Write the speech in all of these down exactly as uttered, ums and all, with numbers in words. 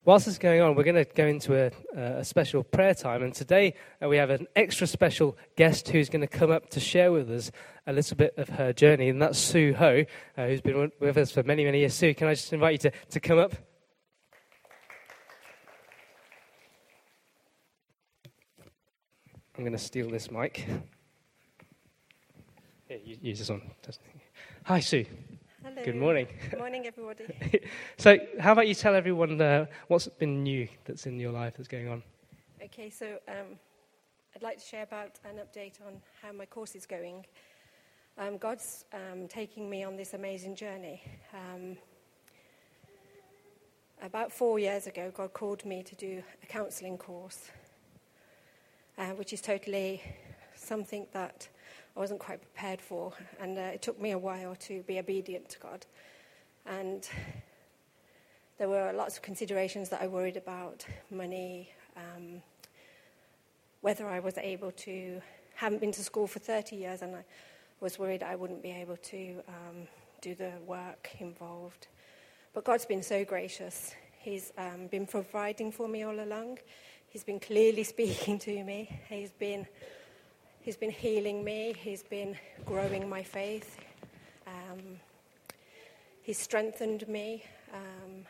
Whilst this is going on, we're going to go into a, a special prayer time. And today uh, we have an extra special guest who's going to come up to share with us a little bit of her journey. And that's Sue Ho, uh, who's been with us for many, many years. Sue, can I just invite you to, to come up? I'm going to steal this mic. Here, use this one. Hi, Sue. Hello. Good morning. Good morning, everybody. So how about you tell everyone uh, what's been new that's in your life that's going on? Okay, so um, I'd like to share about an update on how my course is going. Um, God's um, taking me on this amazing journey. Um, about four years ago, God called me to do a counselling course, uh, which is totally something that I wasn't quite prepared for, and uh, it took me a while to be obedient to God. And there were lots of considerations that I worried about: money, um, whether I was able to. Haven't been to school for thirty years, and I was worried I wouldn't be able to um, do the work involved. But God's been so gracious. He's um, been providing for me all along. He's been clearly speaking to me. He's been He's been healing me. He's been growing my faith. Um, he's strengthened me. Um,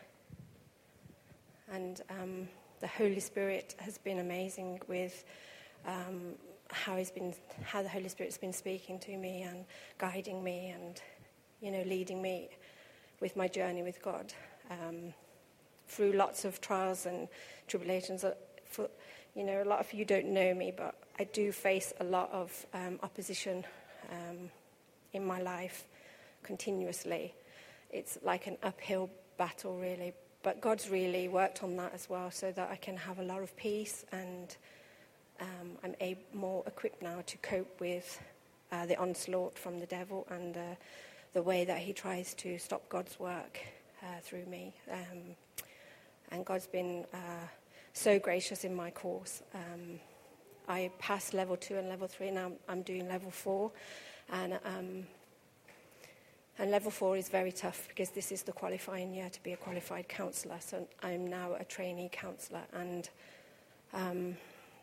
and um, the Holy Spirit has been amazing with um, how he's been, how the Holy Spirit's been speaking to me and guiding me and, you know, leading me with my journey with God um, through lots of trials and tribulations. For, you know, a lot of you don't know me, but I do face a lot of um, opposition um, in my life continuously. It's like an uphill battle, really. But God's really worked on that as well, so that I can have a lot of peace, and um, I'm a- more equipped now to cope with uh, the onslaught from the devil and uh, the way that he tries to stop God's work uh, through me. Um, and God's been uh, so gracious in my course. Um, I passed level two and level three, and now I'm, I'm doing level four. And um, and level four is very tough because this is the qualifying year to be a qualified counsellor. So I'm now a trainee counsellor, and um,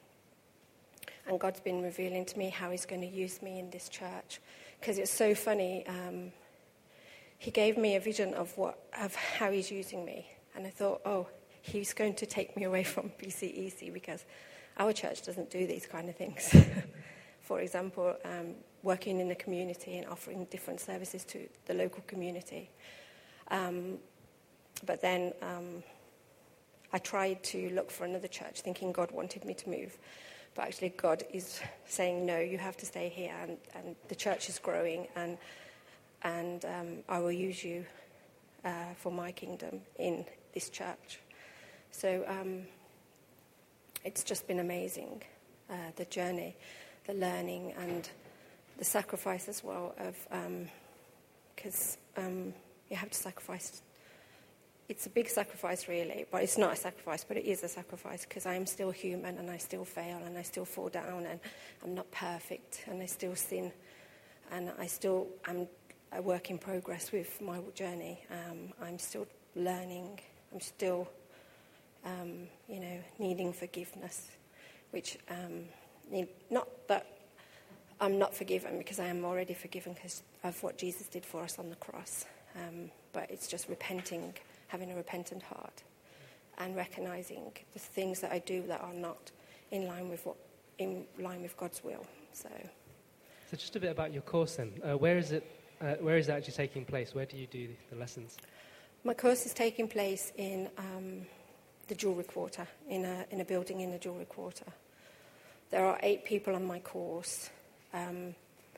and God's been revealing to me how he's going to use me in this church. Because it's so funny. Um, he gave me a vision of what of how he's using me, and I thought, oh, he's going to take me away from B C E C because our church doesn't do these kind of things. For example, um, working in the community and offering different services to the local community. Um, but then um, I tried to look for another church, thinking God wanted me to move. But actually God is saying, no, you have to stay here, and, and the church is growing, and and um, I will use you uh, for my kingdom in this church. So um, it's just been amazing, uh, the journey, the learning, and the sacrifice as well of, because um, um, you have to sacrifice. It's a big sacrifice, really, but it's not a sacrifice, but it is a sacrifice, because I am still human, and I still fail, and I still fall down, and I'm not perfect, and I still sin, and I still am a work in progress with my journey. Um, I'm still learning. I'm still... Um, you know, needing forgiveness, which, um, need, not that I'm not forgiven, because I am already forgiven because of what Jesus did for us on the cross, um, but it's just repenting, having a repentant heart, and recognizing the things that I do that are not in line with what, in line with God's will. So, so just a bit about your course then. Uh, where is it? Uh, where is it actually taking place? Where do you do the lessons? My course is taking place in Um, the Jewellery Quarter, in a in a building in the Jewellery Quarter. There are eight people on my course. Um,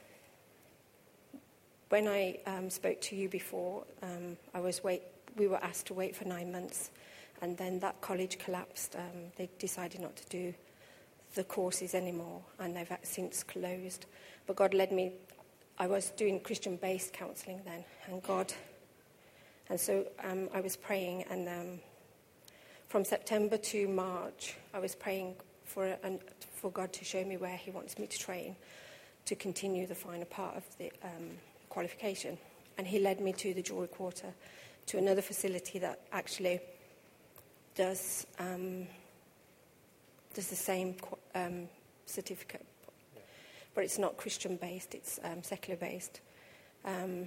when I um, spoke to you before, um, I was wait. We were asked to wait for nine months, and then that college collapsed. Um, they decided not to do the courses anymore, and they've since closed. But God led me. I was doing Christian-based counselling then, and God, and so um, I was praying, and um, from September to March, I was praying for an, for God to show me where he wants me to train to continue the final part of the um, qualification. And he led me to the Jewellery Quarter, to another facility that actually does um, does the same um, certificate, but it's not Christian based; it's um, secular based. Um,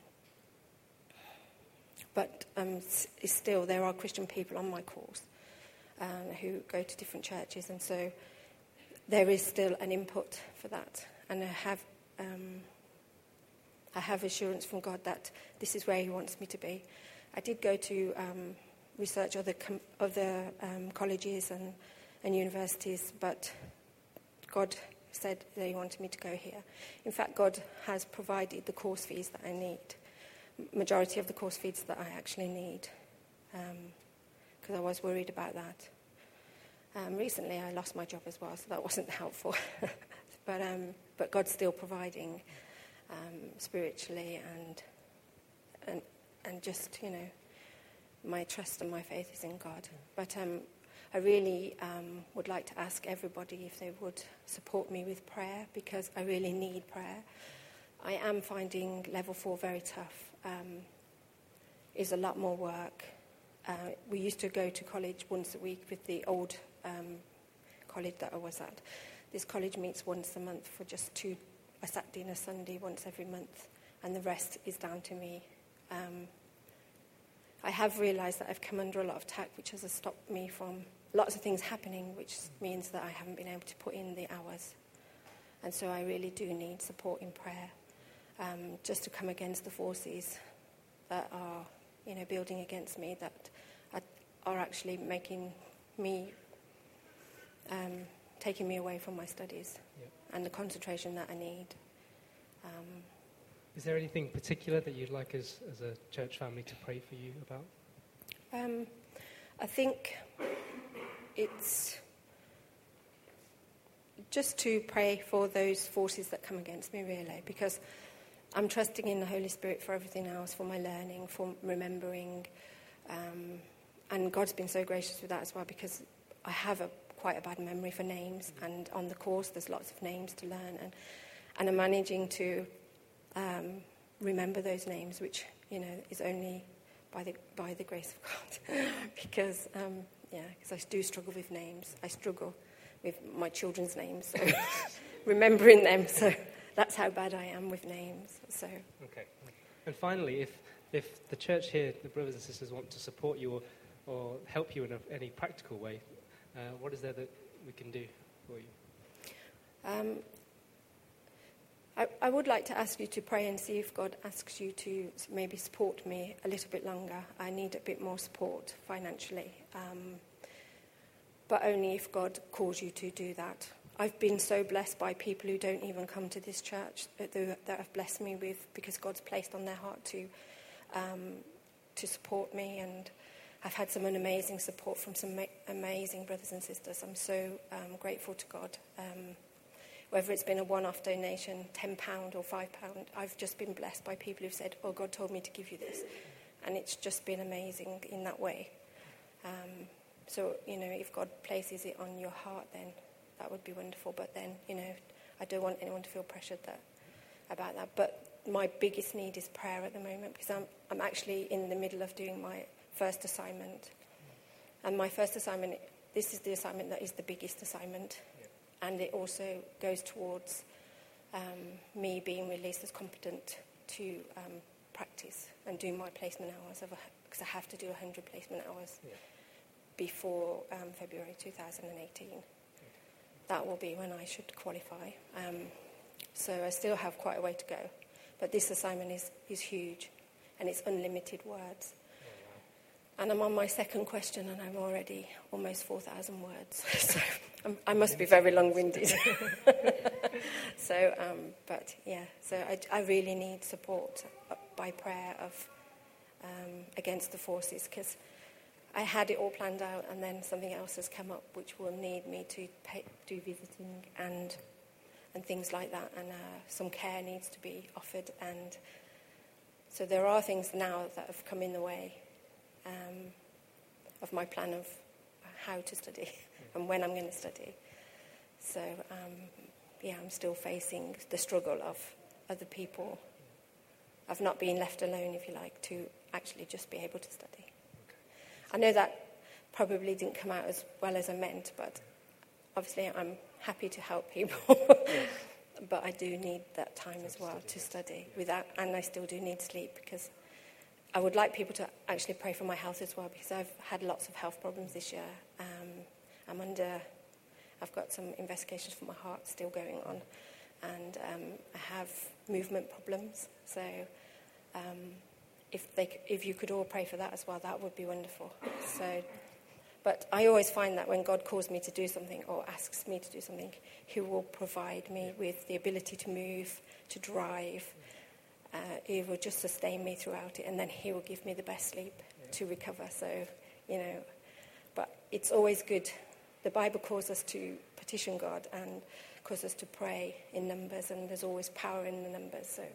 but um, s- still, there are Christian people on my course um, who go to different churches, and so there is still an input for that. And I have um, I have assurance from God that this is where He wants me to be. I did go to um, research other com- other um, colleges and, and universities, but God said that He wanted me to go here. In fact, God has provided the course fees that I need, majority of the course fees that I actually need, because um, I was worried about that. Um, recently, I lost my job as well, so that wasn't helpful. but um, but God's still providing um, spiritually, and and and just you know, my trust and my faith is in God. But um, I really um, would like to ask everybody if they would support me with prayer, because I really need prayer. I am finding level four very tough. Um, is a lot more work. Uh, we used to go to college once a week with the old um, college that I was at. This college meets once a month for just two, a Saturday and a Sunday, once every month, and the rest is down to me. Um, I have realised that I've come under a lot of attack, which has stopped me from lots of things happening, which means that I haven't been able to put in the hours. And so I really do need support in prayer, um, just to come against the forces that are, you know, building against me, that are, are actually making me, um, taking me away from my studies yep. and the concentration that I need. Um, Is there anything particular that you'd like as, as a church family to pray for you about? Um, I think it's just to pray for those forces that come against me, really, because I'm trusting in the Holy Spirit for everything else, for my learning, for remembering. Um, and God's been so gracious with that as well, because I have a quite a bad memory for names, and on the course there's lots of names to learn, and, and I'm managing to um, remember those names, which, you know, is only by the by the grace of God. because, um, yeah, because I do struggle with names. I struggle with my children's names, so remembering them, so... That's how bad I am with names. So okay. And finally, if if the church here, the brothers and sisters, want to support you or, or help you in a, any practical way, uh, what is there that we can do for you? Um, I, I would like to ask you to pray and see if God asks you to maybe support me a little bit longer. I need a bit more support financially, um, but only if God calls you to do that. I've been so blessed by people who don't even come to this church that, that have blessed me with, because God's placed on their heart to um, to support me, and I've had some amazing support from some ma- amazing brothers and sisters. I'm so um, grateful to God. Um, whether it's been a one-off donation, ten pounds or five pounds, I've just been blessed by people who've said, oh, God told me to give you this. And it's just been amazing in that way. Um, so, you know, if God places it on your heart, then that would be wonderful. But then, you know, I don't want anyone to feel pressured that about that. But my biggest need is prayer at the moment, because I'm I'm actually in the middle of doing my first assignment. And my first assignment, this is the assignment that is the biggest assignment. Yeah. And it also goes towards um, me being released as competent to um, practice and do my placement hours, because I have to do one hundred placement hours yeah. before um, February two thousand eighteen. That will be when I should qualify. Um, so I still have quite a way to go. But this assignment is, is huge, and it's unlimited words. Oh, wow. And I'm on my second question, and I'm already almost four thousand words. So I'm, I must be very long-winded. so, um, but yeah, so I, I really need support by prayer of um, against the forces, because I had it all planned out, and then something else has come up which will need me to pay, do visiting and and things like that, and uh, some care needs to be offered. And so there are things now that have come in the way um, of my plan of how to study and when I'm going to study. So, um, yeah, I'm still facing the struggle of other people, of not being left alone, if you like, to actually just be able to study. I know that probably didn't come out as well as I meant, but obviously I'm happy to help people. But I do need that time as well to study without, and I still do need sleep, because I would like people to actually pray for my health as well, because I've had lots of health problems this year. Um, I'm under, I've got some investigations for my heart still going on, and um, I have movement problems. So um, if they, if you could all pray for that as well, that would be wonderful. So, but I always find that when God calls me to do something or asks me to do something, he will provide me with the ability to move, to drive. Uh, he will just sustain me throughout it, and then he will give me the best sleep to recover. So, you know, but it's always good. The Bible calls us to petition God and calls us to pray in numbers, and there's always power in the numbers. So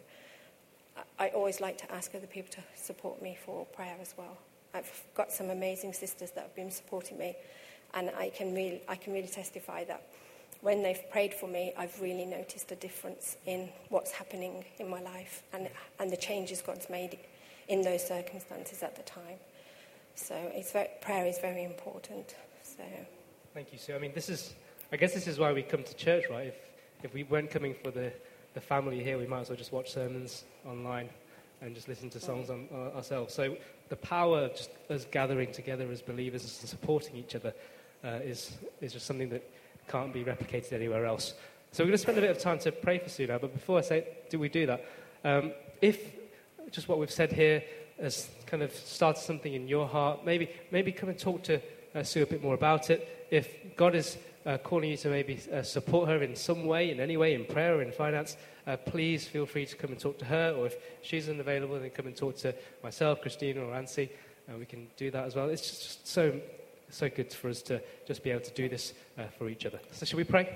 I always like to ask other people to support me for prayer as well. I've got some amazing sisters that have been supporting me, and I can really, I can really testify that when they've prayed for me, I've really noticed a difference in what's happening in my life and and the changes God's made in those circumstances at the time. So it's very, prayer is very important. So thank you, Sue. I mean, this is, I guess this is why we come to church, right? If if we weren't coming for the, the family here, we might as well just watch sermons online and just listen to songs on, uh, ourselves. So the power of just us gathering together as believers and supporting each other uh, is is just something that can't be replicated anywhere else. So we're going to spend a bit of time to pray for Sue now, but before I say, do we do that? Um, if just what we've said here has kind of started something in your heart, maybe maybe come and talk to uh, Sue a bit more about it. If God is uh, calling you to maybe uh, support her in some way, in any way, in prayer or in finance, uh, please feel free to come and talk to her, or if she's unavailable, then come and talk to myself, Christina, or Nancy, and we can do that as well. It's just, just so so good for us to just be able to do this uh, for each other. So shall we pray?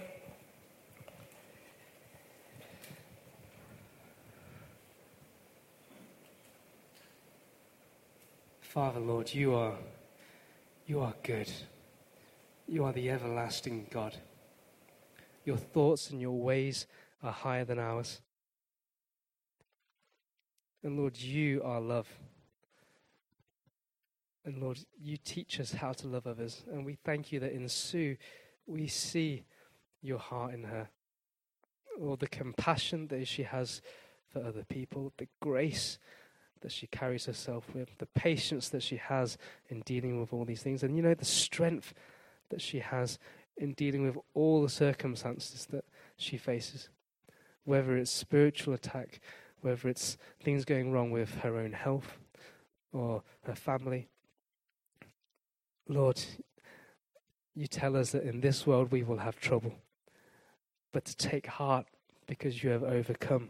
Father, Lord, you are you are good. You are the everlasting God. Your thoughts and your ways are higher than ours. And Lord, you are love. And Lord, you teach us how to love others. And we thank you that in Sue, we see your heart in her. Or the compassion that she has for other people, the grace that she carries herself with, the patience that she has in dealing with all these things. And you know, the strength that she has in dealing with all the circumstances that she faces. Whether it's spiritual attack, whether it's things going wrong with her own health or her family. Lord, you tell us that in this world we will have trouble, but to take heart because you have overcome.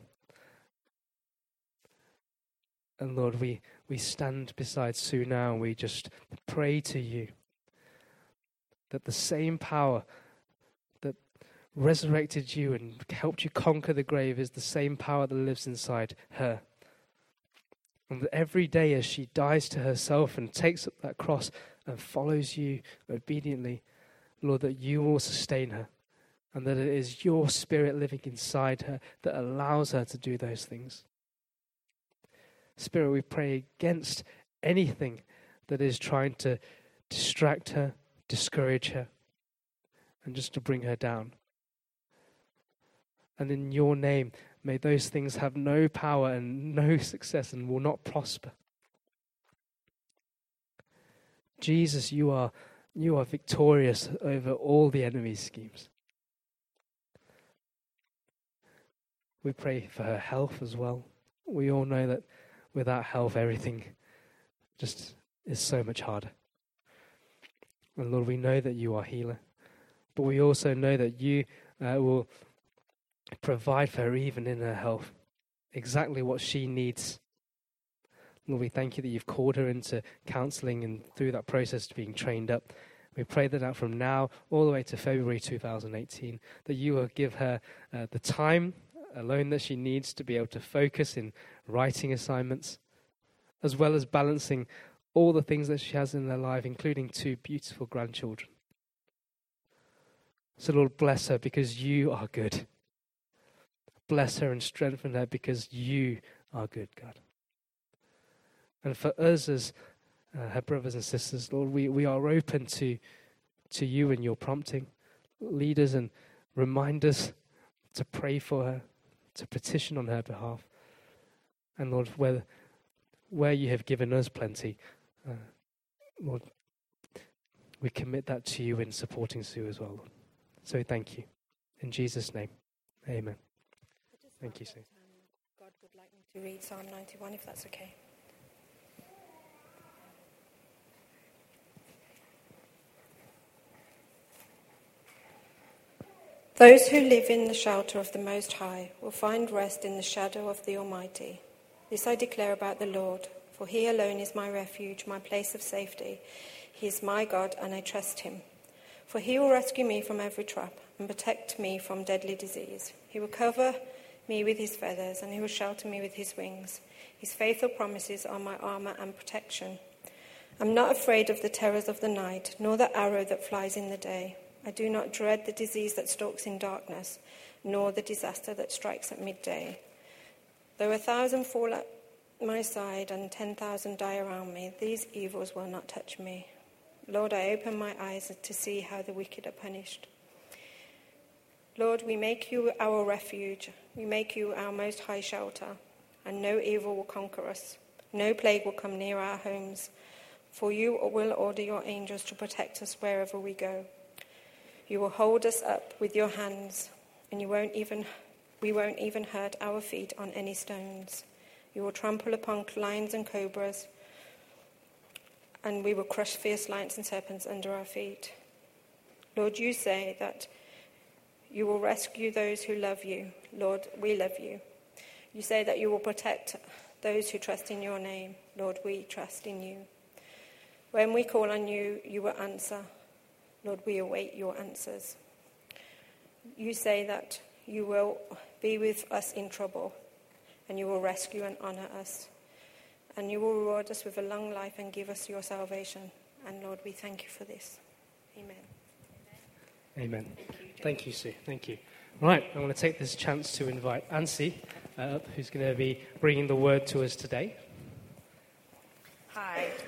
And Lord, we, we stand beside Sue now and we just pray to you that the same power that resurrected you and helped you conquer the grave is the same power that lives inside her. And that every day as she dies to herself and takes up that cross and follows you obediently, Lord, that you will sustain her and that it is your spirit living inside her that allows her to do those things. Spirit, we pray against anything that is trying to distract her, discourage her, and just to bring her down. And in your name, may those things have no power and no success and will not prosper. Jesus, you are you are victorious over all the enemy's schemes. We pray for her health as well. We all know that without health, everything just is so much harder. And Lord, we know that you are healer, but we also know that you uh, will provide for her even in her health, exactly what she needs. Lord, we thank you that you've called her into counselling and through that process to being trained up. We pray that out from now all the way to February two thousand eighteen, that you will give her uh, the time alone that she needs to be able to focus in writing assignments, as well as balancing all the things that she has in her life, including two beautiful grandchildren. So Lord, bless her because you are good. Bless her and strengthen her because you are good, God. And for us as uh, her brothers and sisters. Lord, we, we are open to, to you and your prompting. Lead us and remind us to pray for her, to petition on her behalf. And Lord, where, where you have given us plenty, uh, Lord, we commit that to you in supporting Sue as well, Lord. So thank you. In Jesus' name, amen. Thank you, Sue. Um, God would like me to read Psalm ninety-one, if that's okay. Those who live in the shelter of the Most High will find rest in the shadow of the Almighty. This I declare about the Lord, for he alone is my refuge, my place of safety. He is my God, and I trust him. For he will rescue me from every trap and protect me from deadly disease. He will cover me with his feathers, and he will shelter me with his wings. His faithful promises are my armor and protection. I'm not afraid of the terrors of the night, nor the arrow that flies in the day. I do not dread the disease that stalks in darkness, nor the disaster that strikes at midday. Though a thousand fall at my side and ten thousand die around me, these evils will not touch me. Lord, I open my eyes to see how the wicked are punished. Lord, we make you our refuge. We make you our most high shelter, and no evil will conquer us. No plague will come near our homes, for you will order your angels to protect us wherever we go. You will hold us up with your hands, and you won't even, we won't even hurt our feet on any stones. You will trample upon lions and cobras, and we will crush fierce lions and serpents under our feet. Lord, you say that you will rescue those who love you. Lord, we love you. You say that you will protect those who trust in your name. Lord, we trust in you. When we call on you, you will answer. Lord, we await your answers. You say that you will be with us in trouble, and you will rescue and honor us. And you will reward us with a long life and give us your salvation. And Lord, we thank you for this. Amen. Amen. Thank you, Thank you, Sue. Thank you. Right, I want to take this chance to invite Ansi uh, up, who's going to be bringing the word to us today. Hi,